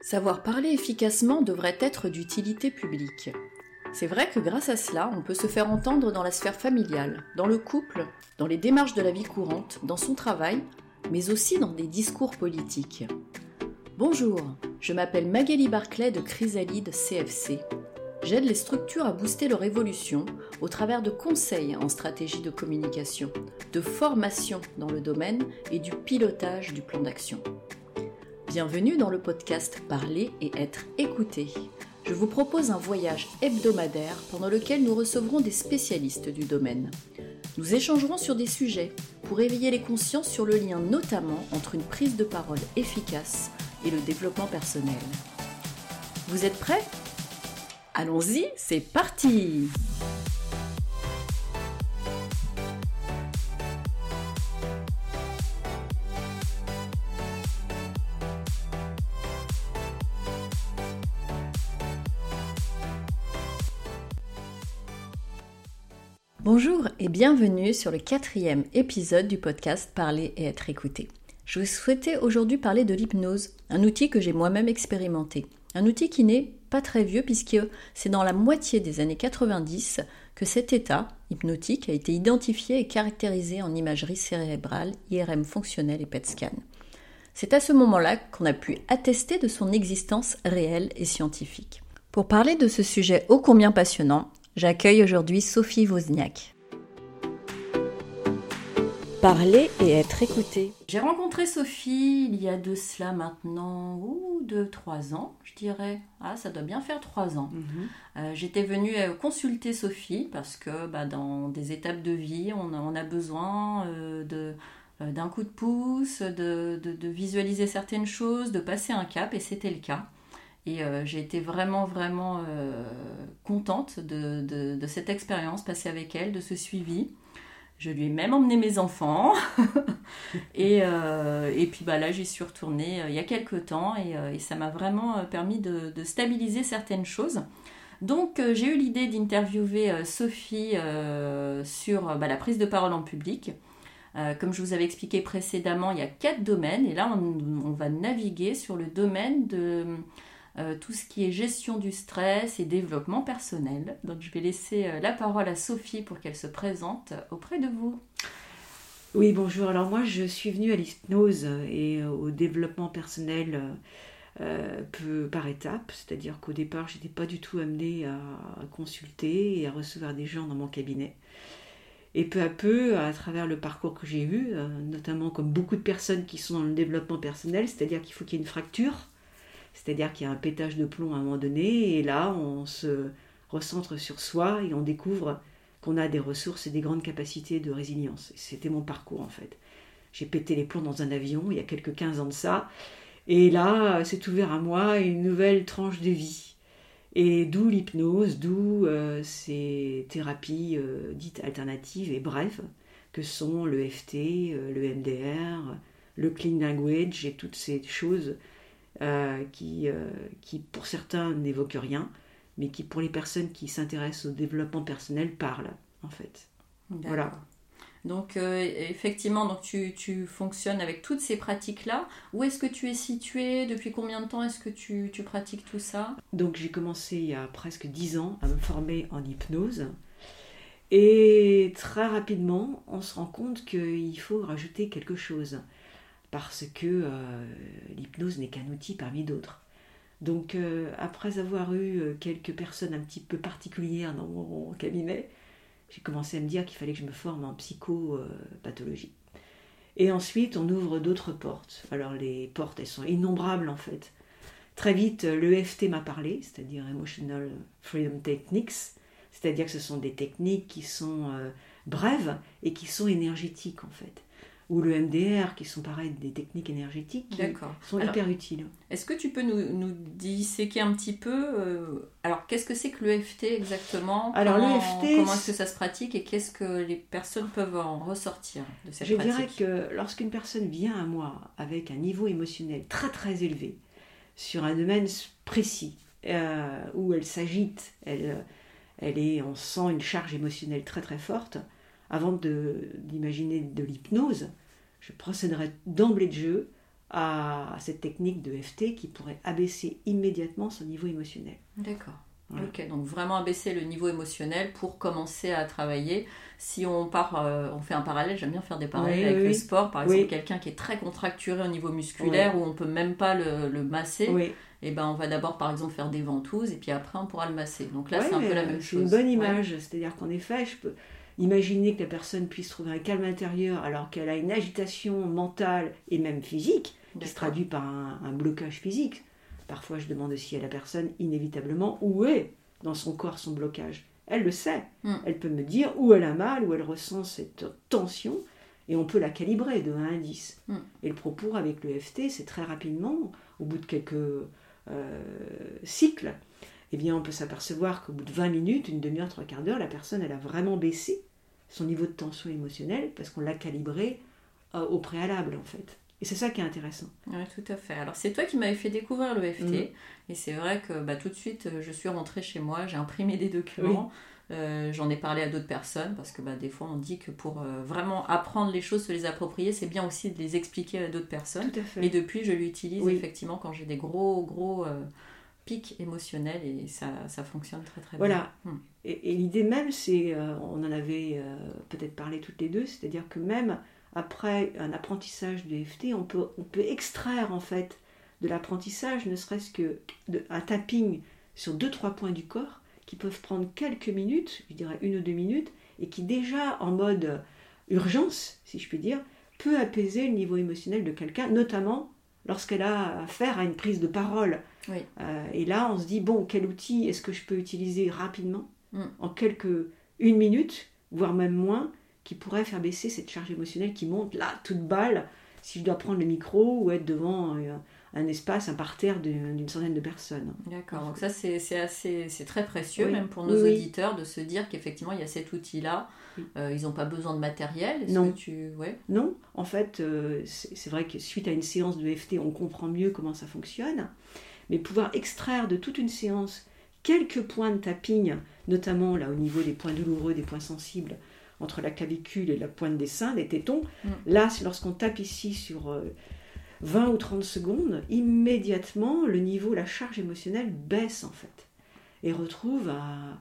Savoir parler efficacement devrait être d'utilité publique. C'est vrai que grâce à cela, on peut se faire entendre dans la sphère familiale, dans le couple, dans les démarches de la vie courante, dans son travail, mais aussi dans des discours politiques. Bonjour, je m'appelle Magali Barclay de Chrysalide CFC. J'aide les structures à booster leur évolution au travers de conseils en stratégie de communication, de formation dans le domaine et du pilotage du plan d'action. Bienvenue dans le podcast Parler et être écouté. Je vous propose un voyage hebdomadaire pendant lequel nous recevrons des spécialistes du domaine. Nous échangerons sur des sujets pour éveiller les consciences sur le lien notamment entre une prise de parole efficace et le développement personnel. Vous êtes prêts ? Allons-y, c'est parti ! Bonjour et bienvenue sur le 4e épisode du podcast Parler et être écouté. Je souhaitais aujourd'hui parler de l'hypnose, un outil que j'ai moi-même expérimenté. Un outil qui n'est pas très vieux puisque c'est dans la moitié des années 90 que cet état hypnotique a été identifié et caractérisé en imagerie cérébrale, IRM fonctionnelle et PET scan. C'est à ce moment-là qu'on a pu attester de son existence réelle et scientifique. Pour parler de ce sujet ô combien passionnant, j'accueille aujourd'hui Sophie Wozniak. Parler et être écouté. J'ai rencontré Sophie il y a de cela maintenant 2-3 ans, je dirais. Ah, ça doit bien faire 3 ans. J'étais venue consulter Sophie parce que dans des étapes de vie, on a besoin d'un coup de pouce, de visualiser certaines choses, de passer un cap, et c'était le cas. Et j'ai été vraiment contente de cette expérience passée avec elle, de ce suivi. Je lui ai même emmené mes enfants. et puis là, j'y suis retournée il y a quelques temps et ça m'a vraiment permis de stabiliser certaines choses. Donc, j'ai eu l'idée d'interviewer Sophie sur la prise de parole en public. Comme je vous avais expliqué précédemment, il y a 4 domaines. Et là, on va naviguer sur le domaine de tout ce qui est gestion du stress et développement personnel. Donc je vais laisser la parole à Sophie pour qu'elle se présente auprès de vous. Oui, bonjour. Alors moi, je suis venue à l'hypnose et au développement personnel par étapes. C'est-à-dire qu'au départ, je n'étais pas du tout amenée à consulter et à recevoir des gens dans mon cabinet. Et peu à peu, à travers le parcours que j'ai eu, notamment comme beaucoup de personnes qui sont dans le développement personnel, c'est-à-dire qu'il faut qu'il y ait une fracture. C'est-à-dire qu'il y a un pétage de plomb à un moment donné, et là, on se recentre sur soi et on découvre qu'on a des ressources et des grandes capacités de résilience. Et c'était mon parcours, en fait. J'ai pété les plombs dans un avion, il y a quelques 15 ans de ça, et là, s'est ouvert à moi une nouvelle tranche de vie. Et d'où l'hypnose, d'où ces thérapies dites alternatives et brèves, que sont le FT, le MDR, le Clean Language et toutes ces choses qui pour certains n'évoquent rien, mais qui pour les personnes qui s'intéressent au développement personnel parlent, en fait. D'accord. Voilà. Donc effectivement, donc tu fonctionnes avec toutes ces pratiques-là. Où est-ce que tu es située ? Depuis combien de temps est-ce que tu pratiques tout ça ? Donc j'ai commencé il y a presque 10 ans à me former en hypnose. Et très rapidement, on se rend compte qu'il faut rajouter quelque chose. Parce que l'hypnose n'est qu'un outil parmi d'autres. Donc après avoir eu quelques personnes un petit peu particulières dans mon cabinet, j'ai commencé à me dire qu'il fallait que je me forme en psychopathologie. Et ensuite, on ouvre d'autres portes. Alors les portes, elles sont innombrables en fait. Très vite, l'EFT m'a parlé, c'est-à-dire Emotional Freedom Techniques, c'est-à-dire que ce sont des techniques qui sont brèves et qui sont énergétiques en fait. Ou le MDR, qui sont pareil, des techniques énergétiques qui sont hyper utiles. Est-ce que tu peux nous disséquer un petit peu alors, qu'est-ce que c'est que l'EFT exactement ? Comment est-ce que ça se pratique et qu'est-ce que les personnes peuvent en ressortir de cette pratique ? Je dirais que lorsqu'une personne vient à moi avec un niveau émotionnel très très élevé, sur un domaine précis, où elle s'agite, on sent une charge émotionnelle très très forte, avant d'imaginer de l'hypnose, je procéderai d'emblée de jeu à cette technique de EFT qui pourrait abaisser immédiatement son niveau émotionnel. D'accord. Voilà. Ok, donc vraiment abaisser le niveau émotionnel pour commencer à travailler. Si on part, on fait un parallèle, j'aime bien faire des parallèles avec le sport. Par exemple, quelqu'un qui est très contracturé au niveau musculaire, où on ne peut même pas le masser, et ben on va d'abord par exemple faire des ventouses et puis après on pourra le masser. Donc là c'est un peu la même chose. C'est une bonne image, c'est-à-dire qu'en effet, je peux imaginer que la personne puisse trouver un calme intérieur alors qu'elle a une agitation mentale et même physique qui se traduit par un blocage physique. Parfois, je demande aussi à la personne, inévitablement, où est dans son corps son blocage. Elle le sait. Elle peut me dire où elle a mal, où elle ressent cette tension, et on peut la calibrer de 1 à 10. Et le propos avec le FT, c'est très rapidement, au bout de quelques cycles, eh bien, on peut s'apercevoir qu'au bout de 20 minutes, une demi-heure, 3/4 d'heure, la personne, elle a vraiment baissé son niveau de tension émotionnelle parce qu'on l'a calibré au préalable, en fait. Et c'est ça qui est intéressant. Oui, tout à fait. Alors, c'est toi qui m'avais fait découvrir le FT. Et c'est vrai que tout de suite, je suis rentrée chez moi, j'ai imprimé des documents. J'en ai parlé à d'autres personnes parce que des fois, on dit que pour vraiment apprendre les choses, se les approprier, c'est bien aussi de les expliquer à d'autres personnes. Tout à fait. Et depuis, je l'utilise effectivement quand j'ai des gros pics émotionnels et ça fonctionne très très bien. Voilà. Et l'idée même, c'est, on en avait peut-être parlé toutes les deux, c'est-à-dire que même après un apprentissage de FT, on peut extraire en fait de l'apprentissage, ne serait-ce un tapping sur 2-3 points du corps qui peuvent prendre quelques minutes, je dirais 1 ou 2 minutes, et qui déjà en mode urgence, si je puis dire, peut apaiser le niveau émotionnel de quelqu'un, notamment lorsqu'elle a affaire à une prise de parole. Et là, on se dit, bon, quel outil est-ce que je peux utiliser rapidement, en une minute, voire même moins, qui pourrait faire baisser cette charge émotionnelle qui monte là, toute balle, si je dois prendre le micro ou être devant un espace, un parterre d'une centaine de personnes. D'accord, donc ça c'est très précieux même pour nos auditeurs de se dire qu'effectivement il y a cet outil-là. Ils n'ont pas besoin de matériel. Non. Non, en fait, c'est vrai que suite à une séance de FT, on comprend mieux comment ça fonctionne, mais pouvoir extraire de toute une séance quelques points de tapping, notamment là au niveau des points douloureux, des points sensibles, entre la clavicule et la pointe des seins, des tétons. Là, lorsqu'on tape ici sur 20 ou 30 secondes, immédiatement, le niveau, la charge émotionnelle baisse en fait. Et retrouve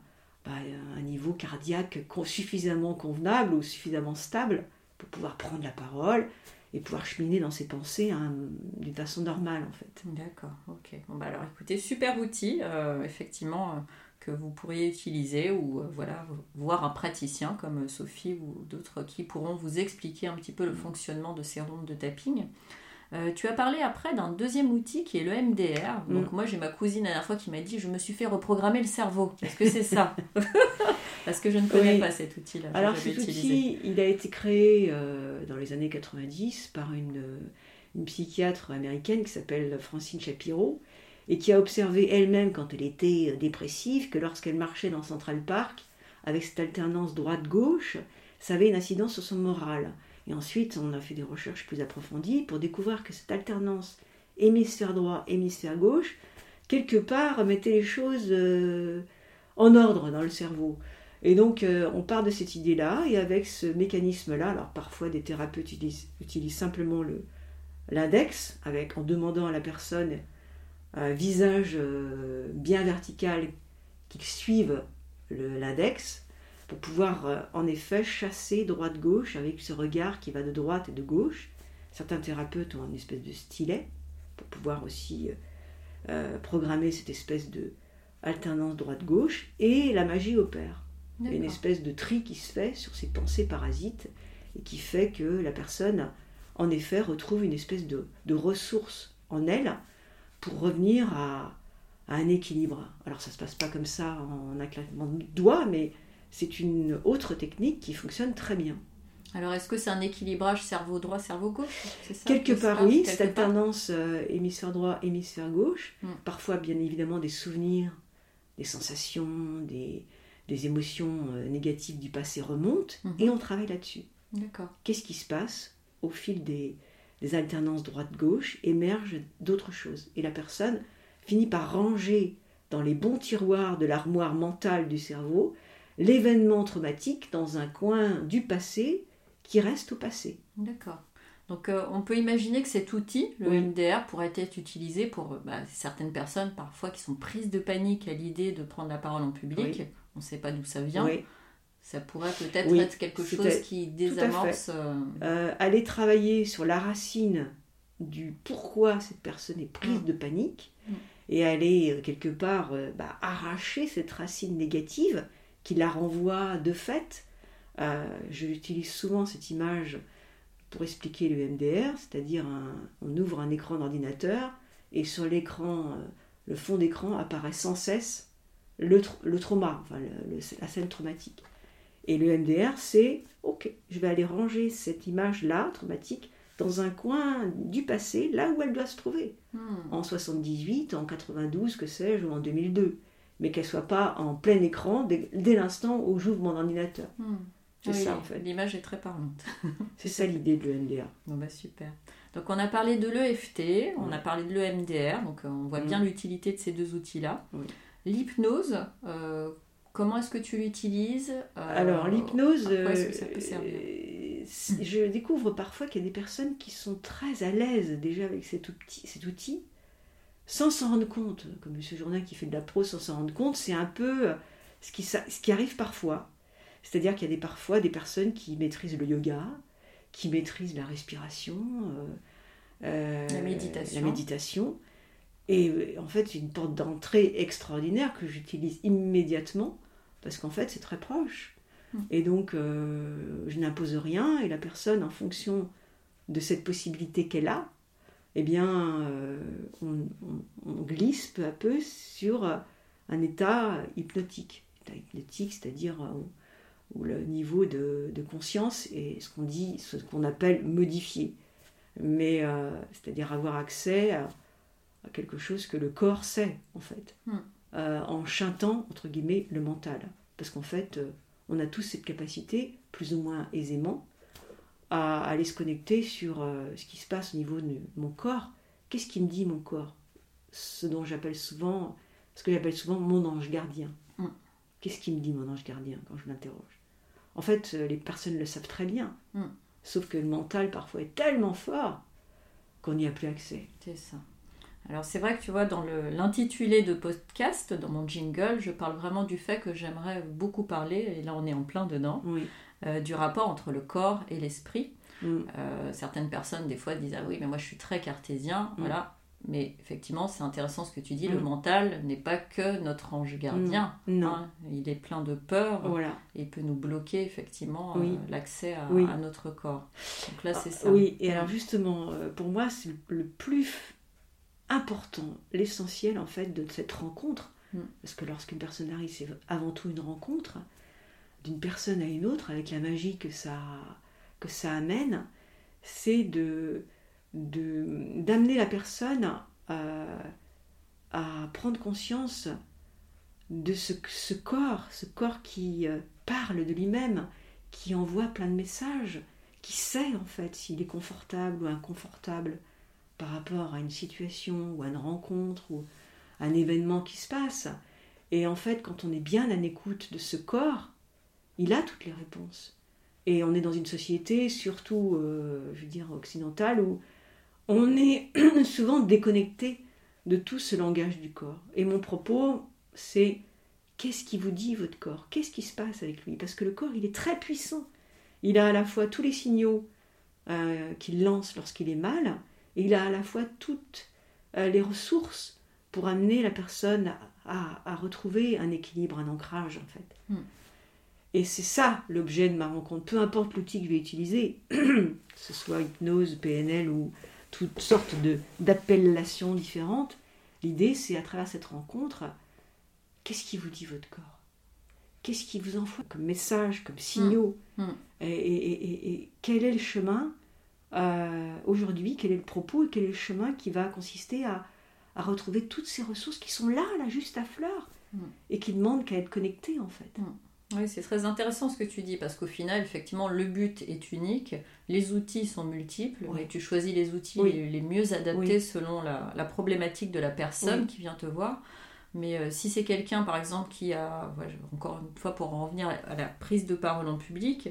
un niveau cardiaque suffisamment convenable ou suffisamment stable pour pouvoir prendre la parole et pouvoir cheminer dans ses pensées d'une façon normale en fait. D'accord, ok. Bon, alors écoutez, super outil, effectivement, que vous pourriez utiliser ou voir un praticien comme Sophie ou d'autres qui pourront vous expliquer un petit peu le fonctionnement de ces rondes de tapping. Tu as parlé après d'un deuxième outil qui est le MDR. Donc moi j'ai ma cousine la dernière fois qui m'a dit je me suis fait reprogrammer le cerveau. Est-ce que c'est ça? Parce que je ne connais pas cet outil-là. Alors cet outil, il a été créé dans les années 90 par une psychiatre américaine qui s'appelle Francine Shapiro et qui a observé elle-même quand elle était dépressive que lorsqu'elle marchait dans Central Park avec cette alternance droite-gauche, ça avait une incidence sur son moral. Et ensuite, on a fait des recherches plus approfondies pour découvrir que cette alternance hémisphère droit, hémisphère gauche, quelque part, mettait les choses en ordre dans le cerveau. Et donc, on part de cette idée-là, et avec ce mécanisme-là, alors parfois des thérapeutes utilisent simplement l'index, en demandant à la personne un visage bien vertical qui suive l'index, pour pouvoir en effet chasser droite-gauche avec ce regard qui va de droite et de gauche. Certains thérapeutes ont une espèce de stylet pour pouvoir aussi programmer cette espèce de alternance droite-gauche, et la magie opère. Il y a une espèce de tri qui se fait sur ces pensées parasites et qui fait que la personne en effet retrouve une espèce de ressource en elle pour revenir à un équilibre. Alors ça ne se passe pas comme ça en un claquement de doigts, mais c'est une autre technique qui fonctionne très bien. Alors, est-ce que c'est un équilibrage cerveau droit, cerveau gauche? C'est ça, quelque part, oui. Cette alternance hémisphère droit, hémisphère gauche. Parfois, bien évidemment, des souvenirs, des sensations, des émotions négatives du passé remontent et on travaille là-dessus. D'accord. Qu'est-ce qui se passe au fil des alternances droite-gauche? Émergent d'autres choses. Et la personne finit par ranger dans les bons tiroirs de l'armoire mentale du cerveau l'événement traumatique dans un coin du passé qui reste au passé. D'accord. Donc on peut imaginer que cet outil, le Oui. MDR, pourrait être utilisé pour certaines personnes parfois qui sont prises de panique à l'idée de prendre la parole en public. Oui. On ne sait pas d'où ça vient. Oui. Ça pourrait peut-être Oui, être quelque chose c'était- qui tout à désamorce... Aller travailler sur la racine du pourquoi cette personne est prise de panique Mm. et aller quelque part arracher cette racine négative qui la renvoie de fait. Je utilise souvent cette image pour expliquer le MDR, c'est-à-dire on ouvre un écran d'ordinateur et sur l'écran, le fond d'écran apparaît sans cesse le trauma, enfin la scène traumatique. Et le MDR, c'est ok, je vais aller ranger cette image-là, traumatique, dans un coin du passé, là où elle doit se trouver. En 78, en 92, que sais-je, ou en 2002. Mais qu'elle ne soit pas en plein écran dès l'instant où j'ouvre mon ordinateur. C'est ça, en fait. L'image est très parlante. C'est ça l'idée de l'EMDR. Bon, super. Donc on a parlé de l'EFT, on a parlé de l'EMDR, donc on voit bien l'utilité de ces deux outils-là. Oui. L'hypnose, comment est-ce que tu l'utilises Alors, l'hypnose, à quoi est-ce que ça peut servir je découvre parfois qu'il y a des personnes qui sont très à l'aise déjà avec cet outil, sans s'en rendre compte. Comme M. Jourdain qui fait de la prose sans s'en rendre compte, c'est un peu ce qui arrive parfois. C'est-à-dire qu'il y a parfois des personnes qui maîtrisent le yoga, qui maîtrisent la respiration, la méditation. Et en fait, c'est une porte d'entrée extraordinaire que j'utilise immédiatement, parce qu'en fait, c'est très proche. Et donc, je n'impose rien, et la personne, en fonction de cette possibilité qu'elle a, eh bien, on glisse peu à peu sur un état hypnotique. État hypnotique, c'est-à-dire où le niveau de conscience est ce qu'on appelle modifié. Mais c'est-à-dire avoir accès à quelque chose que le corps sait, en fait, en chantant, entre guillemets, le mental. Parce qu'en fait, on a tous cette capacité, plus ou moins aisément, à aller se connecter sur ce qui se passe au niveau de mon corps. Qu'est-ce qui me dit mon corps ? Ce que j'appelle souvent mon ange gardien. Qu'est-ce qui me dit mon ange gardien quand je l'interroge ? En fait, les personnes le savent très bien. Sauf que le mental, parfois, est tellement fort qu'on n'y a plus accès. C'est ça. Alors c'est vrai que tu vois, dans l'intitulé de podcast, dans mon jingle, je parle vraiment du fait que j'aimerais beaucoup parler, et là on est en plein dedans, du rapport entre le corps et l'esprit. Certaines personnes des fois disent « Ah oui, mais moi je suis très cartésien », voilà. Mais effectivement, c'est intéressant ce que tu dis, le mental n'est pas que notre ange gardien. Hein, il est plein de peur, et il peut nous bloquer effectivement l'accès à notre corps. Donc là, c'est ça. Oui, et alors justement, pour moi, c'est le plus important, l'essentiel en fait de cette rencontre, parce que lorsqu'une personne arrive, c'est avant tout une rencontre d'une personne à une autre, avec la magie que ça amène, c'est d'amener la personne à prendre conscience de ce corps qui parle de lui-même, qui envoie plein de messages, qui sait en fait s'il est confortable ou inconfortable par rapport à une situation ou à une rencontre ou à un événement qui se passe. Et en fait, quand on est bien en écoute de ce corps, il a toutes les réponses. Et on est dans une société, surtout, occidentale, où on est souvent déconnecté de tout ce langage du corps. Et mon propos, c'est qu'est-ce qui vous dit votre corps ? Qu'est-ce qui se passe avec lui ? Parce que le corps, il est très puissant. Il a à la fois tous les signaux qu'il lance lorsqu'il est mal, et il a à la fois toutes les ressources pour amener la personne à retrouver un équilibre, un ancrage, en fait. Et c'est ça l'objet de ma rencontre. Peu importe l'outil que je vais utiliser, que ce soit hypnose, PNL ou toutes sortes d'appellations différentes, l'idée c'est à travers cette rencontre, qu'est-ce qui vous dit votre corps ? Qu'est-ce qui vous envoie comme message, comme signaux ? Et quel est le chemin aujourd'hui, quel est le propos et quel est le chemin qui va consister à retrouver toutes ces ressources qui sont là juste à fleur et qui demandent qu'à être connectées en fait. Oui, c'est très intéressant ce que tu dis, parce qu'au final, effectivement, le but est unique, les outils sont multiples, mais tu choisis les outils les mieux adaptés selon la problématique de la personne qui vient te voir. Mais si c'est quelqu'un, par exemple, qui a, encore une fois, pour en revenir à la prise de parole en public,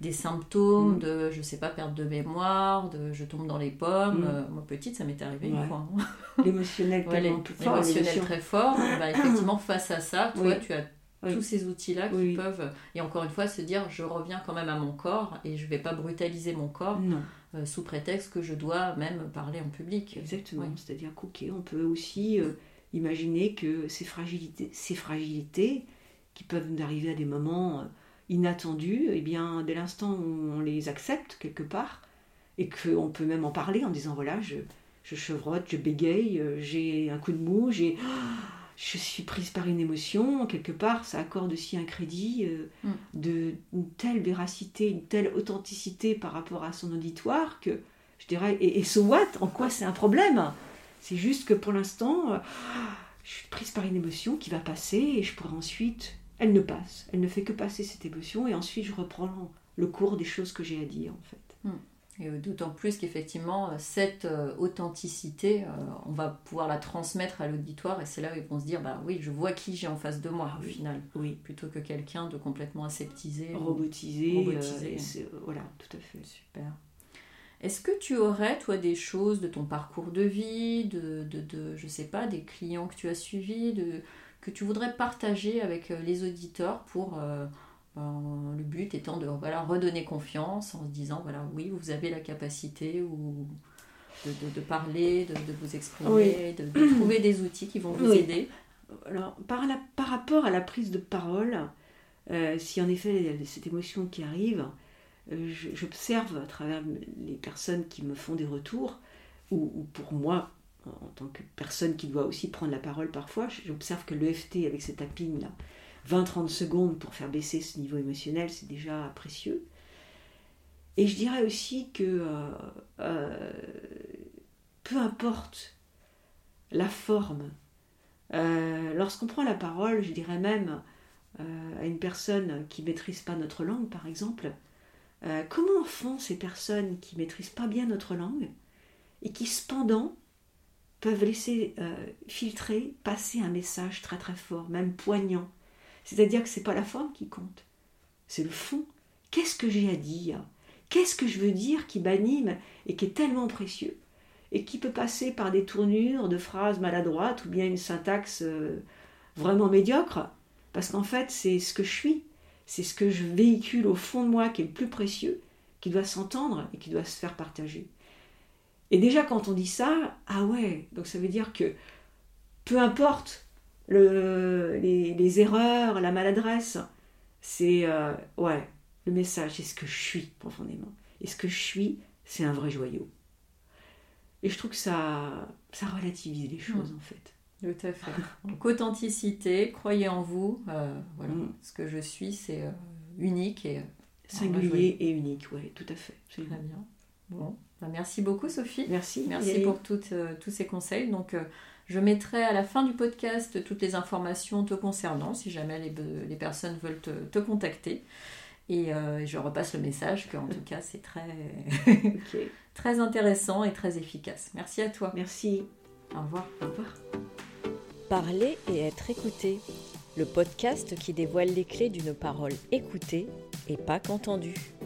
des symptômes de, je sais pas, perte de mémoire, de je tombe dans les pommes. Moi, petite, ça m'était arrivé une fois. L'émotionnel tellement plus fort. L'émotionnel très fort. Effectivement, face à ça, toi, tu as tous ces outils-là qui peuvent... Et encore une fois, se dire, je reviens quand même à mon corps et je vais pas brutaliser mon corps sous prétexte que je dois même parler en public. Exactement. C'est-à-dire on peut aussi imaginer que ces fragilités qui peuvent arriver à des moments inattendus, eh bien, dès l'instant où on les accepte quelque part, et qu'on peut même en parler en disant, voilà, je chevrotte, je bégaye, j'ai un coup de mou, je suis prise par une émotion, quelque part, ça accorde aussi un crédit d'une telle véracité, une telle authenticité par rapport à son auditoire que, je dirais, et so what, en quoi c'est un problème ? C'est juste que pour l'instant, je suis prise par une émotion qui va passer et je pourrai ensuite... Elle ne passe, elle ne fait que passer cette émotion et ensuite je reprends le cours des choses que j'ai à dire en fait. Et d'autant plus qu'effectivement, cette authenticité, on va pouvoir la transmettre à l'auditoire et c'est là où ils vont se dire, bah oui, je vois qui j'ai en face de moi au final, plutôt que quelqu'un de complètement aseptisé, robotisé. Voilà, tout à fait. Super. Est-ce que tu aurais, toi, des choses de ton parcours de vie, de je sais pas, des clients que tu as suivis, que tu voudrais partager avec les auditeurs pour le but étant de redonner confiance en se disant voilà, oui, vous avez la capacité de parler, de vous exprimer, de trouver des outils qui vont vous aider. Alors, par rapport à la prise de parole, si en effet il y a cette émotion qui arrive, j'observe à travers les personnes qui me font des retours, ou pour moi, en tant que personne qui doit aussi prendre la parole parfois, j'observe que l'EFT avec ce tapping là, 20-30 secondes pour faire baisser ce niveau émotionnel, c'est déjà précieux. Et je dirais aussi que peu importe la forme, lorsqu'on prend la parole, je dirais même à une personne qui ne maîtrise pas notre langue par exemple, comment font ces personnes qui ne maîtrisent pas bien notre langue et qui cependant peuvent laisser filtrer, passer un message très très fort, même poignant. C'est-à-dire que ce n'est pas la forme qui compte, c'est le fond. Qu'est-ce que j'ai à dire ? Qu'est-ce que je veux dire qui m'anime et qui est tellement précieux et qui peut passer par des tournures de phrases maladroites ou bien une syntaxe vraiment médiocre, parce qu'en fait c'est ce que je suis, c'est ce que je véhicule au fond de moi qui est le plus précieux, qui doit s'entendre et qui doit se faire partager. Et déjà quand on dit ça, donc ça veut dire que peu importe les erreurs, la maladresse, c'est le message, c'est ce que je suis profondément. Et ce que je suis, c'est un vrai joyau. Et je trouve que ça relativise les choses en fait. Tout à fait. Donc authenticité, croyez en vous, ce que je suis, c'est unique et singulier et unique, tout à fait. Très bien. Bon. Merci beaucoup Sophie. Merci pour tous ces conseils. Donc je mettrai à la fin du podcast toutes les informations te concernant si jamais les personnes veulent te contacter. Et je repasse le message qu'en tout cas c'est très intéressant et très efficace. Merci à toi. Merci. Au revoir. Au revoir. Parler et être écouté. Le podcast qui dévoile les clés d'une parole écoutée et pas qu'entendue.